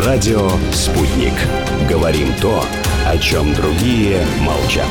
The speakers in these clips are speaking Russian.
Радио «Спутник». Говорим то, о чем другие молчат.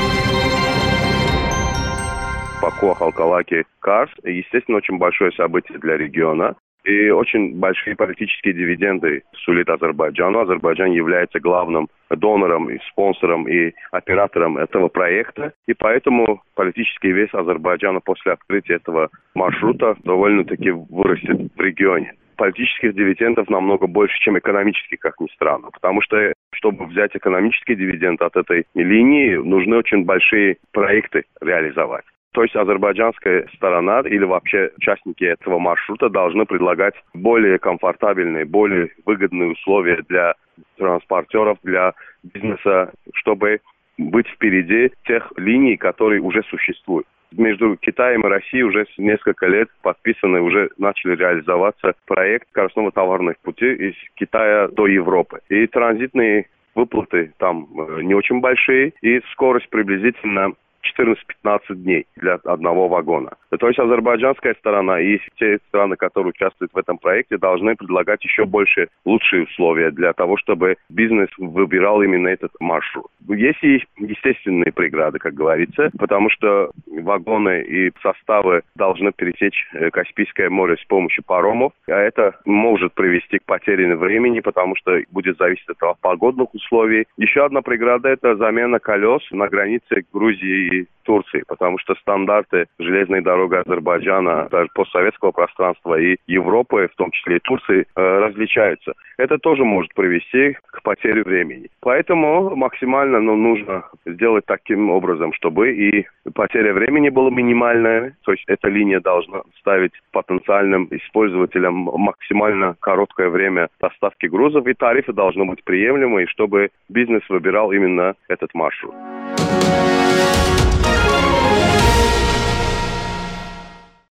Баку, Халкалаки, Карс. Естественно, очень большое событие для региона. И очень большие политические дивиденды сулит Азербайджану. Азербайджан является главным донором, и спонсором и оператором этого проекта. И поэтому политический вес Азербайджана после открытия этого маршрута довольно-таки вырастет в регионе. Политических дивидендов намного больше, чем экономических, как ни странно. Потому что, чтобы взять экономический дивиденд от этой линии, нужны очень большие проекты реализовать. То есть азербайджанская сторона или вообще участники этого маршрута должны предлагать более комфортабельные, более выгодные условия для транспортеров, для бизнеса, чтобы быть впереди тех линий, которые уже существуют. Между Китаем и Россией уже несколько лет подписаны, уже начали реализоваться проект скоростного товарных путей из Китая до Европы. И транзитные выплаты там не очень большие, и скорость приблизительно 14-15 дней для одного вагона. То есть азербайджанская сторона и те страны, которые участвуют в этом проекте, должны предлагать еще больше лучшие условия для того, чтобы бизнес выбирал именно этот маршрут. Есть и естественные преграды, как говорится, потому что вагоны и составы должны пересечь Каспийское море с помощью паромов, а это может привести к потере времени, потому что будет зависеть от погодных условий. Еще одна преграда – это замена колес на границе Грузии и Турции, потому что стандарты железной дороги Азербайджана, даже постсоветского пространства и Европы, в том числе и Турции, различаются. Это тоже может привести к потере времени. Поэтому максимально нужно сделать таким образом, чтобы и потеря времени была минимальная, то есть эта линия должна ставить потенциальным использователям максимально короткое время доставки грузов, и тарифы должны быть приемлемые, чтобы бизнес выбирал именно этот маршрут.